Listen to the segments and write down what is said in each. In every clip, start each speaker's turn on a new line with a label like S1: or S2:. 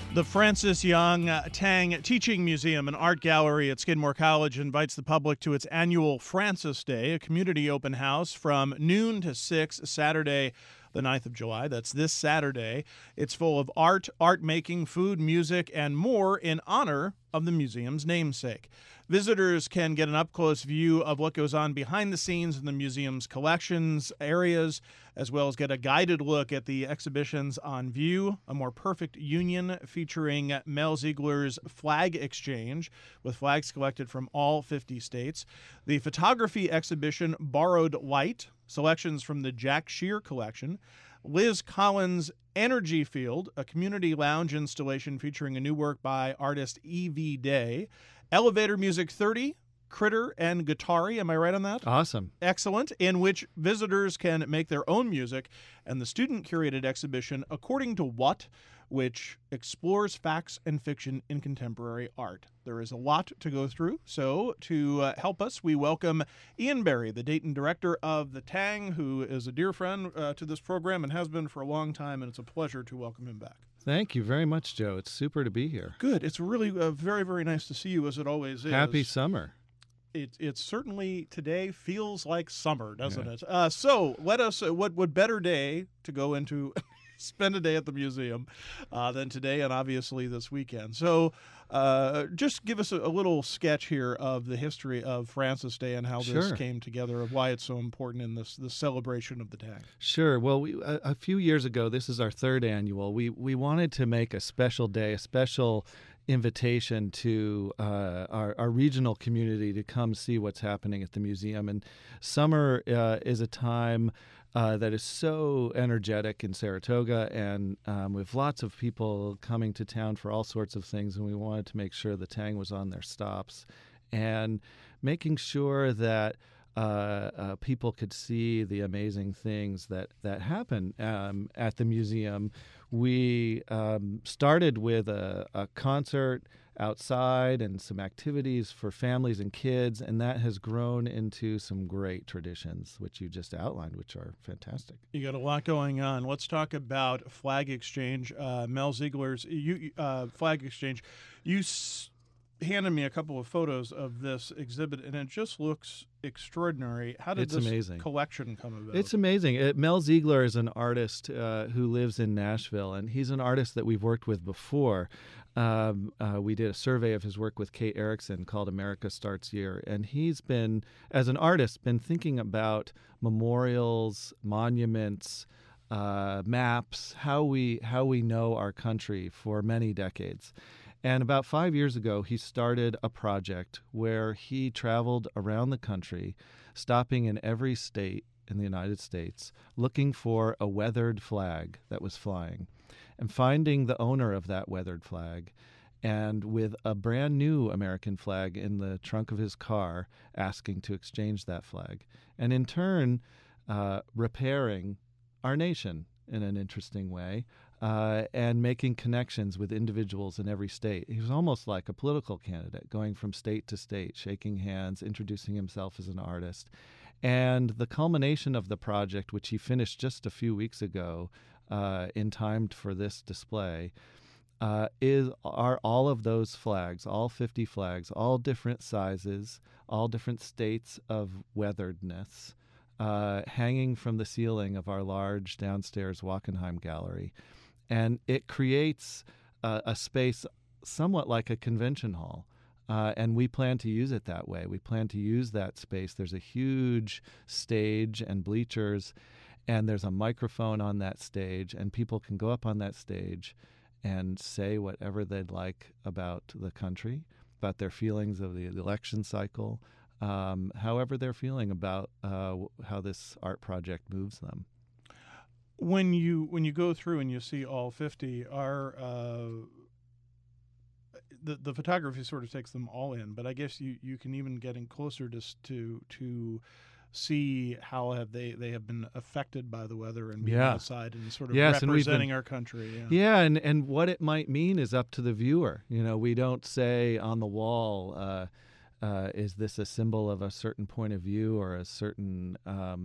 S1: The Francis Young Tang Teaching Museum and Art Gallery at Skidmore College invites the public to its annual Francis Day, a community open house from noon to 6 Saturday, the 9th of July. That's this Saturday. It's full of art making, food, music, and more in honor of the museum's namesake. Visitors can get an up-close view of what goes on behind the scenes in the museum's collections areas, as well as get a guided look at the exhibitions on view. A More Perfect Union featuring Mel Ziegler's Flag Exchange, with flags collected from all 50 states. The photography exhibition Borrowed Light, selections from the Jack Shear collection. Liz Collins' Energy Field, a community lounge installation featuring a new work by artist E.V. Day. Elevator Music 30, Critter and Guitari. Am I right on that?
S2: Awesome.
S1: Excellent. In which visitors can make their own music. And the student-curated exhibition According to What, which explores facts and fiction in contemporary art. There is a lot to go through. So to help us, we welcome Ian Berry, the Dayton director of the Tang, who is a dear friend to this program and has been for a long time, and it's a pleasure to welcome him back.
S2: Thank you very much, Joe. It's super to be here.
S1: Good. It's really very, very nice to see you, as it always is.
S2: Happy summer.
S1: It certainly today feels like summer, doesn't it? So let us, what better day to go into spend a day at the museum than today and obviously this weekend. So just give us a little sketch here of the history of Francis Day and how this came together, of why it's so important in this celebration of the Tang.
S2: Sure. Well, a few years ago, this is our third annual, we wanted to make a special day, a special invitation to our regional community to come see what's happening at the museum. And summer is a time that is so energetic in Saratoga, and we have lots of people coming to town for all sorts of things, and we wanted to make sure the Tang was on their stops and making sure that people could see the amazing things that happen at the museum. We started with a concert outside and some activities for families and kids, and that has grown into some great traditions, which you just outlined, which are fantastic.
S1: You got a lot going on. Let's talk about Flag Exchange. Mel Ziegler's Flag Exchange. You handed me a couple of photos of this exhibit, and it just looks extraordinary. How did this collection come about?
S2: It's amazing. Mel Ziegler is an artist who lives in Nashville, and he's an artist that we've worked with before. We did a survey of his work with Kate Erickson called America Starts Here, and he's been, as an artist, been thinking about memorials, monuments, maps, how we know our country for many decades. And about 5 years ago, he started a project where he traveled around the country, stopping in every state in the United States, looking for a weathered flag that was flying, and finding the owner of that weathered flag, and with a brand new American flag in the trunk of his car, asking to exchange that flag, and in turn, repairing our nation in an interesting way. And making connections with individuals in every state. He was almost like a political candidate, going from state to state, shaking hands, introducing himself as an artist. And the culmination of the project, which he finished just a few weeks ago, in time for this display, are all of those flags, all 50 flags, all different sizes, all different states of weatheredness, hanging from the ceiling of our large downstairs Wachenheim gallery. And it creates a space somewhat like a convention hall. And we plan to use it that way. We plan to use that space. There's a huge stage and bleachers, and there's a microphone on that stage, and people can go up on that stage and say whatever they'd like about the country, about their feelings of the election cycle, however they're feeling about how this art project moves them.
S1: When you go through and you see all 50, the photography sort of takes them all in, but I guess you can even get in closer to see how they have been affected by the weather and being outside and sort of representing our country.
S2: And what it might mean is up to the viewer. You know, we don't say on the wall, is this a symbol of a certain point of view or a certain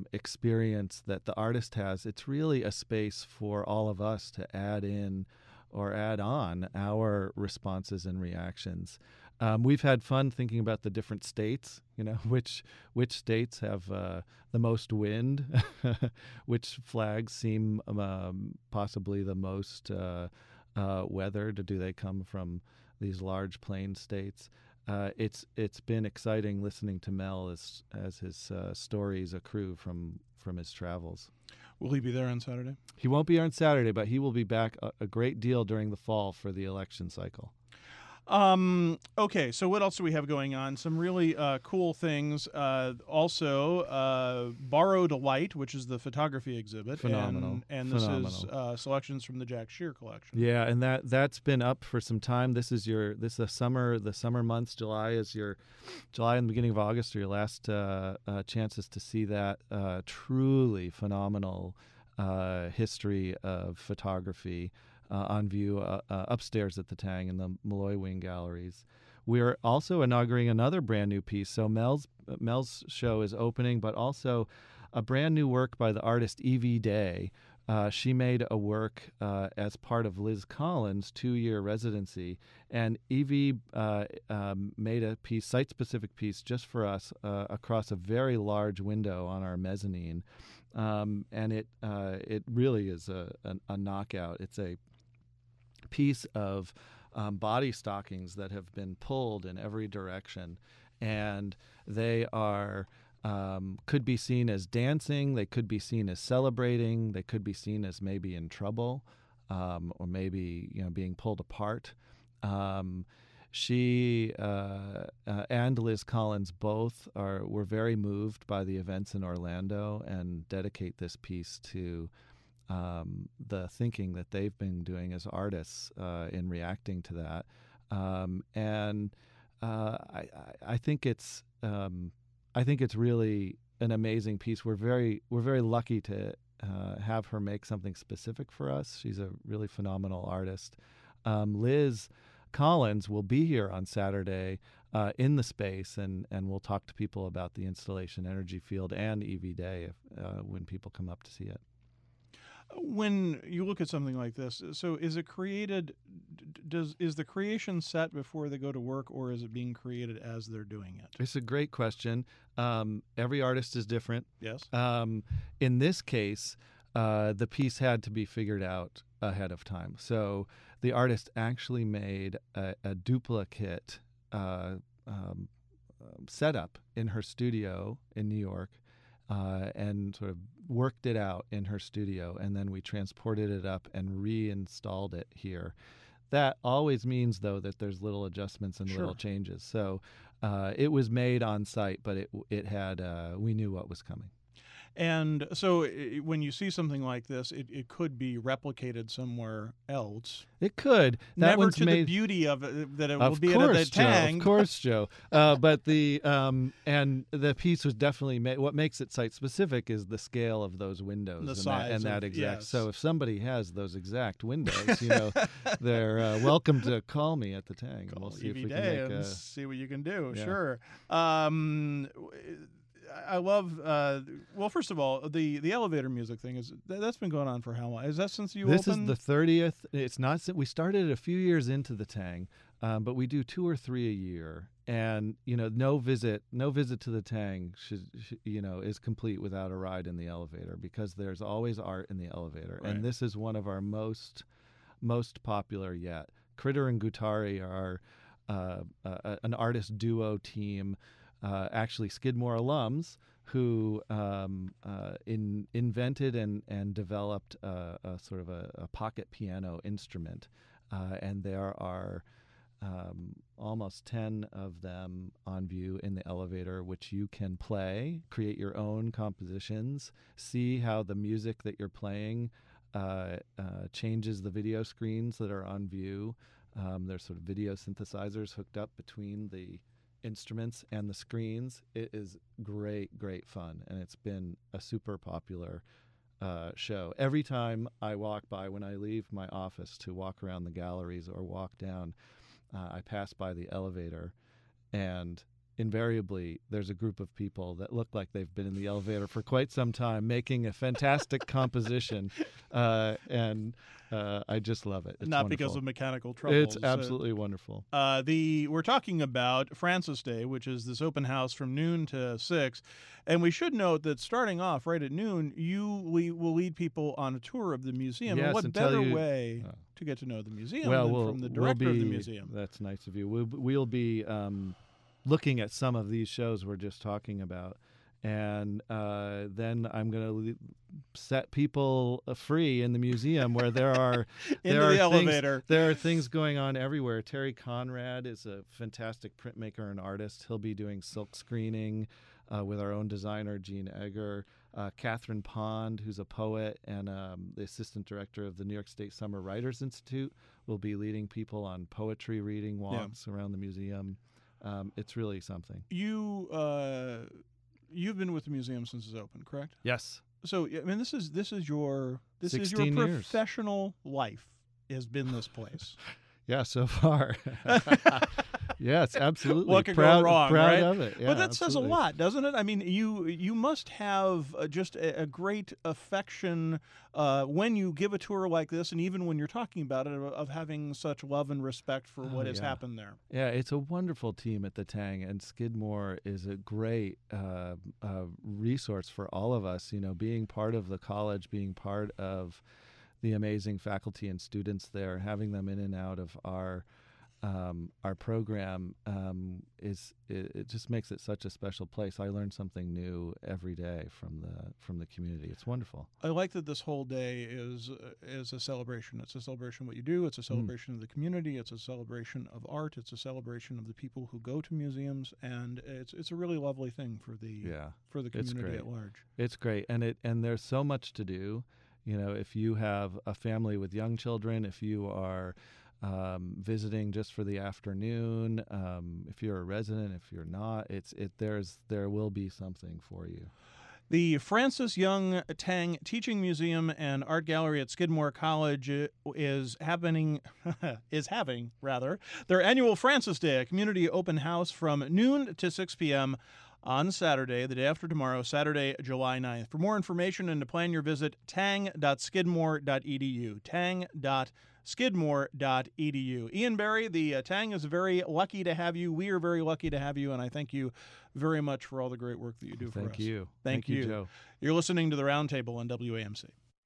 S2: experience that the artist has? It's really a space for all of us to add in or add on our responses and reactions. We've had fun thinking about the different states, which states have the most wind, which flags seem possibly the most weathered. Do they come from these large plain states? It's been exciting listening to Mel as his stories accrue from his travels.
S1: Will he be there on Saturday?
S2: He won't be there on Saturday, but he will be back a great deal during the fall for the election cycle.
S1: Okay, so what else do we have going on? Some really cool things. Also, Borrowed Light, which is the photography exhibit.
S2: Phenomenal.
S1: And this is selections from the Jack Shear collection.
S2: Yeah, and that's been up for some time. This is the summer months. July and the beginning of August are your last chances to see that truly phenomenal history of photography on view upstairs at the Tang in the Malloy Wing galleries. We're also inaugurating another brand new piece. So Mel's show is opening, but also a brand new work by the artist Evie Day. She made a work as part of Liz Collins' 2-year residency, and Evie made a piece, site-specific piece, just for us across a very large window on our mezzanine, and it really is a knockout. It's a piece of body stockings that have been pulled in every direction, and they are could be seen as dancing, they could be seen as celebrating, they could be seen as maybe in trouble, or maybe being pulled apart. She and Liz Collins both were very moved by the events in Orlando and dedicate this piece to the thinking that they've been doing as artists in reacting to that, and I think it's really an amazing piece. We're very lucky to have her make something specific for us. She's a really phenomenal artist. Liz Collins will be here on Saturday in the space, and we'll talk to people about the installation Energy Field and Evie Day when people come up to see it.
S1: When you look at something like this, so is it created? Is the creation set before they go to work, or is it being created as they're doing it?
S2: It's a great question. Every artist is different.
S1: Yes.
S2: In this case, the piece had to be figured out ahead of time. So the artist actually made a duplicate setup in her studio in New York. And sort of worked it out in her studio, and then we transported it up and reinstalled it here. That always means, though, that there's little adjustments and little changes. So it was made on site, but it had we knew what was coming.
S1: And so when you see something like this, it could be replicated somewhere else.
S2: It could. That
S1: Never to
S2: the
S1: beauty of it, that it will be at the Tang.
S2: Of course, Joe. But and the piece was definitely made. What makes it site-specific is the scale of those windows.
S1: The size
S2: and that exact.
S1: Yes.
S2: So if somebody has those exact windows, they're welcome to call me at the Tang.
S1: Call
S2: we'll see if
S1: Evie
S2: we
S1: Day
S2: can make
S1: see what you can do.
S2: Yeah.
S1: Sure. I love. Well, first of all, the elevator music thing that's been going on for how long? Is that since you
S2: This
S1: opened?
S2: is the 30th. It's not. We started a few years into the Tang, but we do 2 or 3 a year. And no visit to the Tang is complete without a ride in the elevator, because there's always art in the elevator,
S1: Right.
S2: and this is one of our most popular yet. Critter and Gutari are an artist duo team. Actually Skidmore alums who invented and developed a sort of a pocket piano instrument, and there are almost 10 of them on view in the elevator, which you can play, create your own compositions, see how the music that you're playing changes the video screens that are on view. There's sort of video synthesizers hooked up between the instruments and the screens. It is great fun, and it's been a super popular show. Every time I walk by, when I leave my office to walk around the galleries or walk down, I pass by the elevator, and invariably there's a group of people that look like they've been in the elevator for quite some time, making a fantastic composition, and I just love it. It's
S1: Not
S2: wonderful.
S1: because of mechanical troubles.
S2: It's absolutely wonderful.
S1: We're talking about Francis Day, which is this open house from noon to 6. And we should note that starting off right at noon, you will lead people on a tour of the museum.
S2: Yes,
S1: and what
S2: and
S1: better
S2: tell you-
S1: way to get to know the museum
S2: Well,
S1: than from the director of the museum?
S2: That's nice of you. We'll be looking at some of these shows we're just talking about. And then I'm going to set people free in the museum where there are
S1: elevator.
S2: There are things going on everywhere. Terry Conrad is a fantastic printmaker and artist. He'll be doing silk screening with our own designer, Jean Egger. Catherine Pond, who's a poet and the assistant director of the New York State Summer Writers Institute, will be leading people on poetry reading walks around the museum. It's really something.
S1: You've been with the museum since it's open, correct?
S2: Yes.
S1: So I mean, this is your
S2: 16 years.
S1: professional life has been this place.
S2: Yeah, so far. Yes, absolutely.
S1: What could
S2: proud,
S1: go wrong,
S2: proud
S1: right?
S2: of it. Yeah,
S1: but that
S2: absolutely.
S1: says a lot, doesn't it? I mean, you must have just a great affection when you give a tour like this, and even when you're talking about it, of having such love and respect for what has happened there.
S2: Yeah, it's a wonderful team at the Tang, and Skidmore is a great resource for all of us. You know, being part of the college, being part of the amazing faculty and students there, having them in and out of our program it just makes it such a special place. I learn something new every day from the community. It's wonderful.
S1: I like that this whole day is a celebration. It's a celebration of what you do. It's a celebration of the community. It's a celebration of art. It's a celebration of the people who go to museums, and it's a really lovely thing for the community at large.
S2: It's great, and there's so much to do. You know, if you have a family with young children, if you are visiting just for the afternoon, if you're a resident, if you're not, there will be something for you.
S1: The Francis Young Tang Teaching Museum and Art Gallery at Skidmore College is having their annual Francis Day, a community open house from noon to 6 p.m. on Saturday, the day after tomorrow, Saturday, July 9th. For more information and to plan your visit, tang.skidmore.edu, tang.skidmore.edu. Ian Barry, the Tang is very lucky to have you. We are very lucky to have you, and I thank you very much for all the great work that you do for us.
S2: Thank you.
S1: Thank you,
S2: Joe.
S1: You're listening to The Roundtable on WAMC.